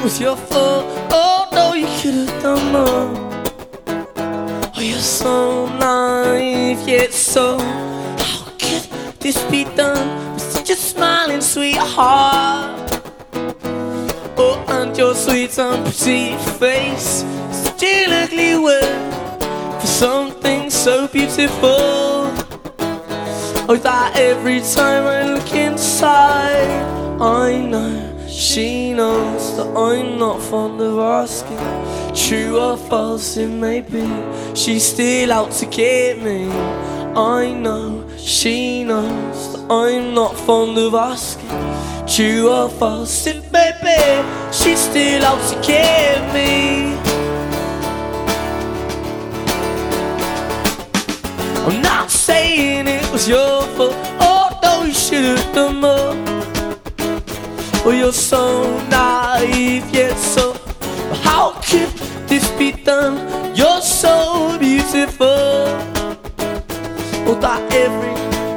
was your fault. Oh no, you could have done more. Oh, you're so naive, yet so. How could this be done with such a smiling sweetheart? Oh, and your sweet and pretty face, such an ugly word for something so beautiful. Oh, that every time I look inside, I know she knows that I'm not fond of asking. True or false it may be, she's still out to get me. I know she knows that I'm not fond of asking. True or false it may be, she's still out to get me. I'm not saying it was your fault. Oh no, you should have done more. Oh, you're so naive, yet so. How could this be done? You're so beautiful. Oh, that every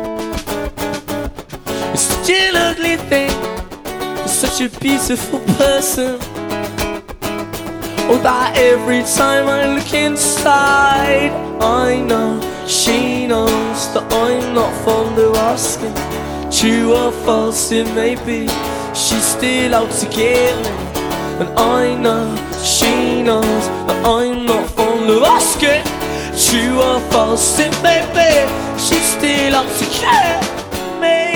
it's such an ugly thing for such a beautiful person. Oh, that every time I look inside, I know she knows that I'm not fond of asking. True or false it may be, she's still out to get me. And I know she knows that I'm not fond of asking. True or false it may be, she's still out to get me.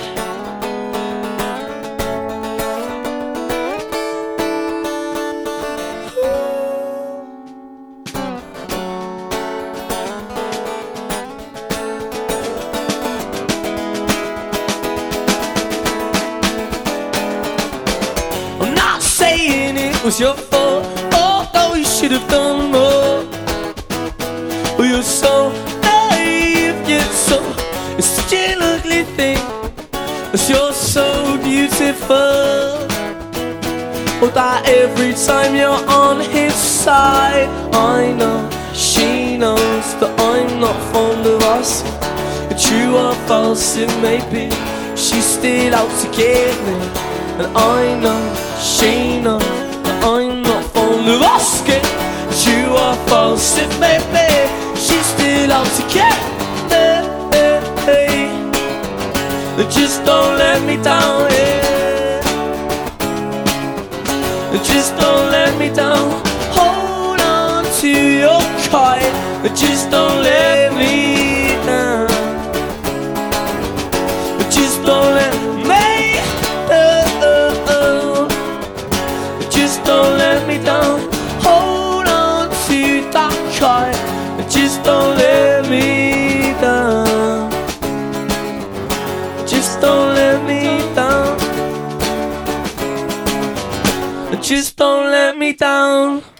Saying it was your fault. Oh no, you should have done more. Oh, you're so naive, yet so. It's such an ugly thing, as you're so beautiful. Oh, that every time you're on his side, I know she knows that I'm not fond of asking. True or false it may be, she's still out to get me. And I know she knows that I'm not fond of asking. True or false it may be, she's still out to get me. Just don't let me down, yeah. Just don't let me down. Hold on to your kite. Just don't let me down. Just don't let me down. Just don't let me down. Hold on to that kite. Just don't let me down. Just don't let me down. Just don't let me down.